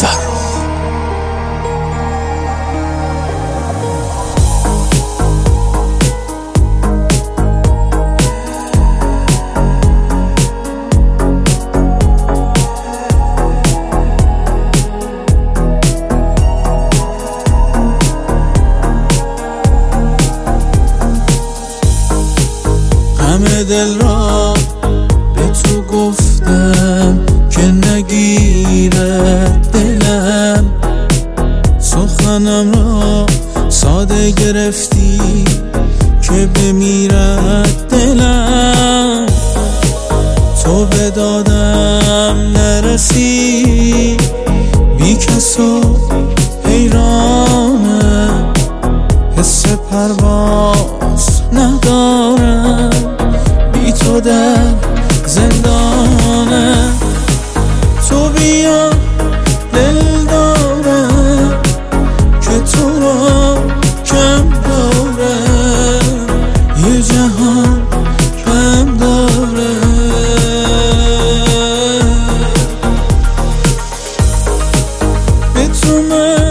همه دل را به تو گفتم که نگیرد دلم، سخنم را ساده گرفتی که بمیرد دلم. تو به دادم نرسی، بی کس و حیرانم، حس پرواز ندارم، بی تو در زندانم. تو بیا دل دارم که تو را کم دارم، یه جهان کم دارم. به تو من